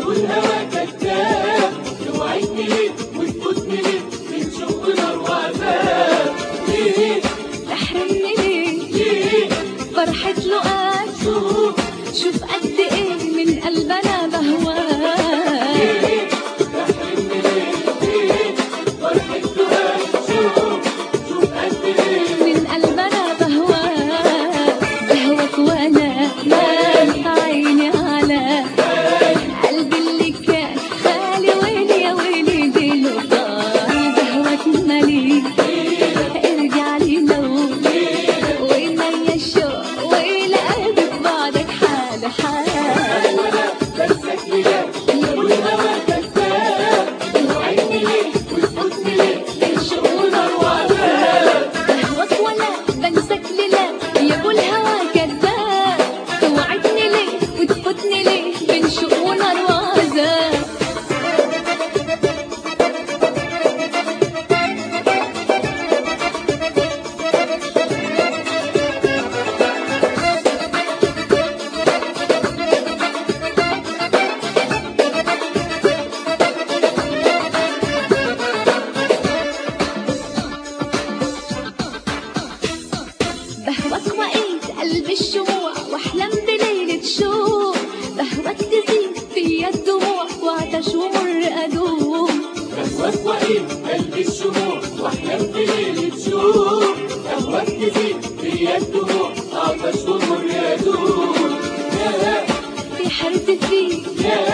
والهوى كذاب، توعدني ليه وتفوتني ليه من شوق نار وعذاب؟ ليه تحرمني ليه فرحة لقاك؟ شوف قد ايه من قلبنا بهواك. تحرمني ليه فرحة لقاك؟ شوف قد ايه من قلبنا بهواك. بهواك وانا مال عيني على قلبي اللي كان خالي، ويلي يا ويلي ديله طال. بهواك مالي ارجع لي لو وينيا الشوق ويلا قلبي في بعدك حال حال. ولا بنساك ليه والهوى كذاب، توعدني ليه وتفوتني ليه من شوق نار وعذاب؟ بهواك ولا بنساك ليلة يا ابو الهوى كذاب، توعدني ليه وتفوتني ليه بين شوق ونار وعذاب. بهواك وقيت قلبي الشموع واحلم بليلة شوق. بهواك تزيد فيا الدموع وعطش ومر ادوم. بهواك وقيت قلبي الشموع واحلم بليلة شوق. بهواك تزيد فيا الدموع عطش ومر يدوم. في حيرتي فيك يا